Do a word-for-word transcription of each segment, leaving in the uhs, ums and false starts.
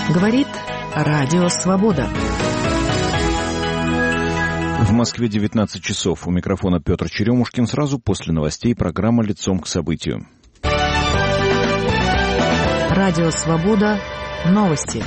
Говорит Радио Свобода. В Москве девятнадцать часов. У микрофона Петр Черемушкин. Сразу после новостей программа «Лицом к событию». Радио Свобода. Новости.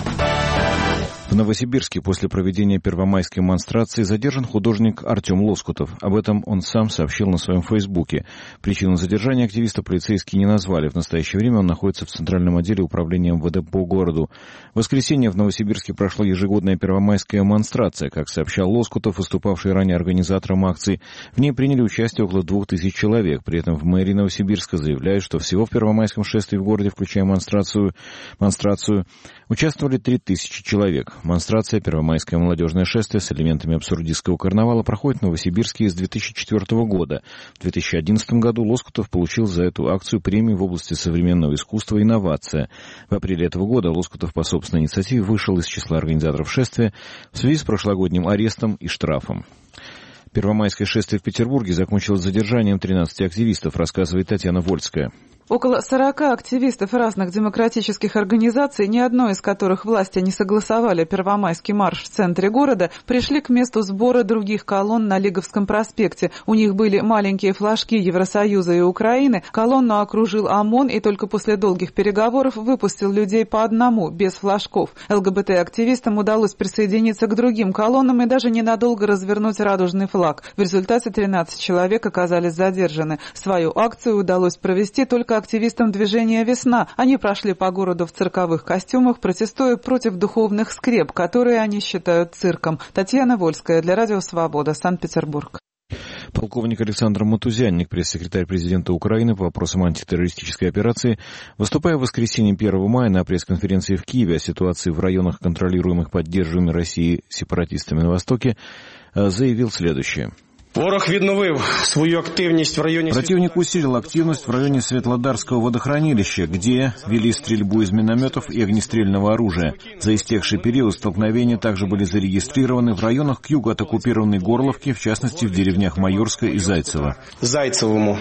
В Новосибирске после проведения первомайской монстрации задержан художник Артем Лоскутов. Об этом он сам сообщил на своем фейсбуке. Причину задержания активиста полицейские не назвали. В настоящее время он находится в Центральном отделе управления эм вэ дэ по городу. В воскресенье в Новосибирске прошла ежегодная первомайская монстрация. Как сообщал Лоскутов, выступавший ранее организатором акции, в ней приняли участие около двух тысяч человек. При этом в мэрии Новосибирска заявляют, что всего в первомайском шествии в городе, включая монстрацию, монстрацию участвовали три тысячи человек. Монстрация «Первомайское молодежное шествие» с элементами абсурдистского карнавала проходит в Новосибирске с две тысячи четвёртого года. В две тысячи одиннадцатом году Лоскутов получил за эту акцию премию в области современного искусства «Инновация». В апреле этого года Лоскутов по собственной инициативе вышел из числа организаторов шествия в связи с прошлогодним арестом и штрафом. Первомайское шествие в Петербурге закончилось задержанием тринадцати активистов, рассказывает Татьяна Вольская. Около сорока активистов разных демократических организаций, ни одной из которых власти не согласовали первомайский марш в центре города, пришли к месту сбора других колонн на Лиговском проспекте. У них были маленькие флажки Евросоюза и Украины. Колонну окружил ОМОН и только после долгих переговоров выпустил людей по одному, без флажков. эл гэ бэ тэ-активистам удалось присоединиться к другим колоннам и даже ненадолго развернуть радужный флаг. В результате тринадцать человек оказались задержаны. Свою акцию удалось провести только активистам движения «Весна». Они прошли по городу в цирковых костюмах, протестуя против духовных скреп, которые они считают цирком. Татьяна Вольская для Радио Свобода, Санкт-Петербург. Полковник Александр Матузянник, пресс-секретарь президента Украины по вопросам антитеррористической операции, выступая в воскресенье первого мая на пресс-конференции в Киеве о ситуации в районах, контролируемых поддерживаемыми Россией сепаратистами на Востоке, заявил следующее. Ворог відновив свою активність в районе... Противник усилил активность в районе Светлодарского водохранилища, где вели стрельбу из минометов и огнестрельного оружия. За истекший период столкновения также были зарегистрированы в районах к югу от оккупированной Горловки, в частности в деревнях Майорская и Зайцево. Зайцевому.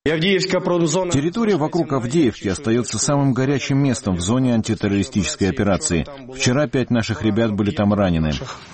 Территория вокруг Авдеевки остается самым горячим местом в зоне антитеррористической операции. Вчера пять наших ребят были там ранены.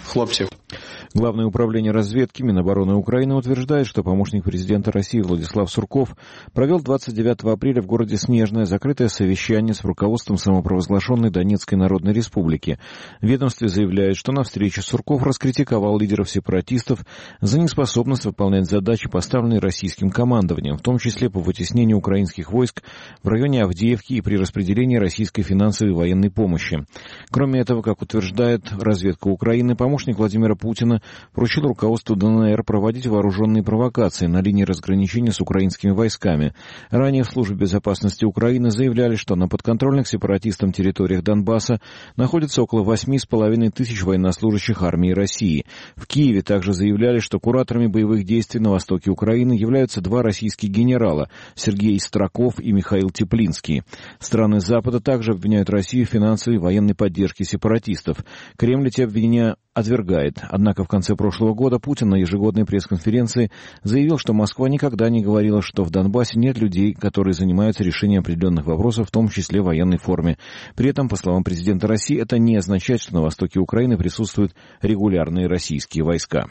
Главное управление разведки Минобороны Украины утверждает, что помощник президента России Владислав Сурков провел двадцать девятого апреля в городе Снежное закрытое совещание с руководством самопровозглашенной Донецкой Народной Республики. В ведомстве заявляют, что на встрече Сурков раскритиковал лидеров сепаратистов за неспособность выполнять задачи, поставленные российским командованием, в том числе по вытеснению украинских войск в районе Авдеевки и при распределении российской финансовой и военной помощи. Кроме этого, как утверждает разведка Украины, помощник Владимира Путина поручил руководству дэ эн эр проводить вооруженные провокации на линии разграничения с украинскими войсками. Ранее в Службе безопасности Украины заявляли, что на подконтрольных сепаратистам территориях Донбасса находится около восьми с половиной тысяч военнослужащих армии России. В Киеве также заявляли, что кураторами боевых действий на востоке Украины являются два российских генерала – Сергей Строков и Михаил Теплинский. Страны Запада также обвиняют Россию в финансовой и военной поддержке сепаратистов. Кремль эти обвинения отвергает. Однако в конце прошлого года Путин на ежегодной пресс-конференции заявил, что Москва никогда не говорила, что в Донбассе нет людей, которые занимаются решением определенных вопросов, в том числе в военной форме. При этом, по словам президента России, это не означает, что на востоке Украины присутствуют регулярные российские войска.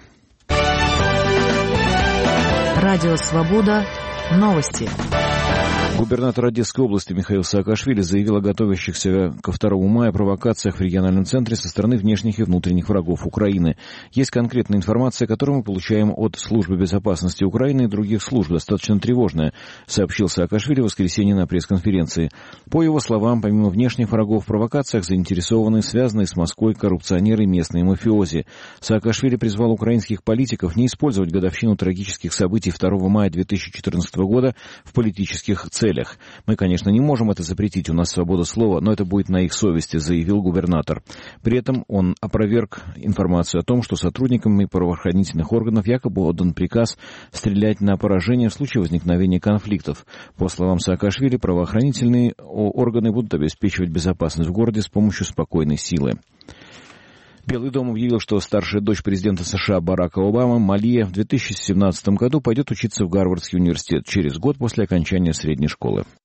Радио Свобода. Новости. Губернатор Одесской области Михаил Саакашвили заявил о готовящихся ко второму мая провокациях в региональном центре со стороны внешних и внутренних врагов Украины. Есть конкретная информация, которую мы получаем от Службы безопасности Украины и других служб, достаточно тревожная, сообщил Саакашвили в воскресенье на пресс-конференции. По его словам, помимо внешних врагов в провокациях заинтересованы связанные с Москвой коррупционеры и местные мафиози. Саакашвили призвал украинских политиков не использовать годовщину трагических событий второго мая две тысячи четырнадцатого года в политических целях. Мы, конечно, не можем это запретить, у нас свобода слова, но это будет на их совести, заявил губернатор. При этом он опроверг информацию о том, что сотрудникам правоохранительных органов якобы отдан приказ стрелять на поражение в случае возникновения конфликтов. По словам Саакашвили, правоохранительные органы будут обеспечивать безопасность в городе с помощью спокойной силы. Белый дом объявил, что старшая дочь президента США Барака Обамы, Малия, в две тысячи семнадцатом году пойдет учиться в Гарвардский университет через год после окончания средней школы.